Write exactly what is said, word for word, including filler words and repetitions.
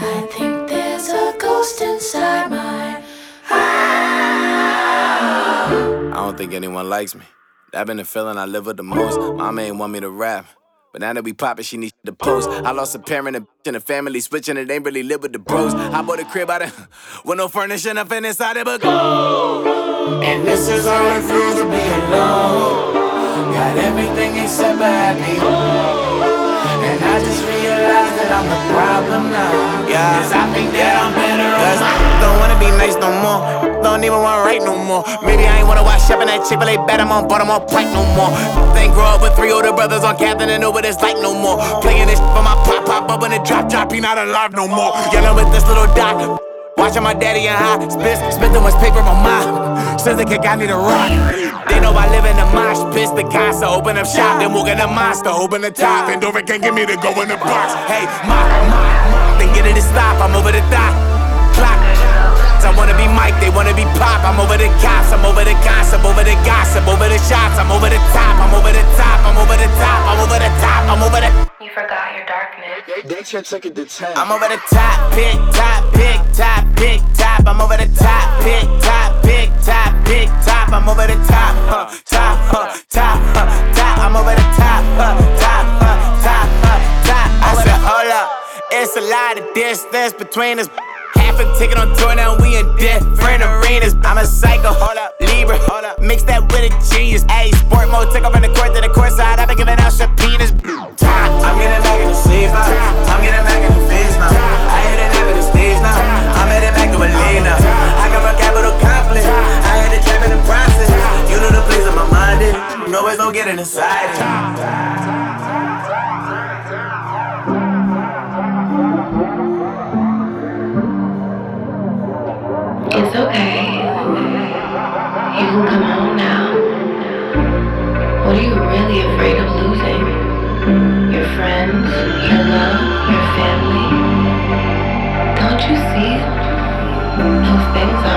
I think there's a ghost inside my house. I don't think anyone likes me. That been the feeling I live with the most. Mama ain't want me to rap, but now that we poppin', she needs to post. I lost a parent, a bitch, and a family switching. It ain't really live with the bros. I bought a crib out of with no furniture, nothing inside it but gold. And this is how it feels to be alone. Got everything except for happy. And I just realized that I'm the problem now. Yeah, cause I think that I'm better cause off. I don't wanna be nice no more. Don't even wanna write no more. Maybe I ain't wanna wash up in that Chick-fil-A bed. I'm on bottom on plank no more. Ain't grow up with three older brothers on Captain and know what it's like no more. Playing this shit for my pop pop up when it drop drop. He not alive no more. Yelling with this little dot. Watching my daddy and high. Spit, spit too much paper on my. Says the kick I need a rock. They know I live in the mosh pit. The casa open up shop. Then walk in the monster. Open the top. And Dover can't get me to go in the box. Hey, my, my, then get it to stop. I'm over the top. Clock. I wanna be Mike, they wanna be Pop. I'm over the cops, I'm over the gossip, over the gossip, over the shots. I'm over the top, I'm over the top, I'm over the top, I'm over the top, I'm over the. You forgot your darkness. They, they should take it to ten. I'm over the top, big top, big top, big top. I'm over the top, big top, big top, big top. I'm over the top, huh, top, huh, top, huh, top. I'm over the top, huh, top, huh, top, huh, top. I said, hold up, it's a lot of distance between us. Half a ticket on tour, now we in different arenas. I'm a psycho, hold up, Libra, hold up. Mix that with a genius. Ayy, sport mode, took off in the court to the court side. I've been giving out subpoenas. I'm getting back in the sleeves now. I'm getting back in the face now. I hit it up in the stage now. I'm headed back to a lane now. I got my capital conflict. I had to trap in the process. You know the place that my mind is. You know it's no getting inside it. It's okay. You can come home now. What are you really afraid of losing? Your friends, your love, your family? Don't you see? Those things are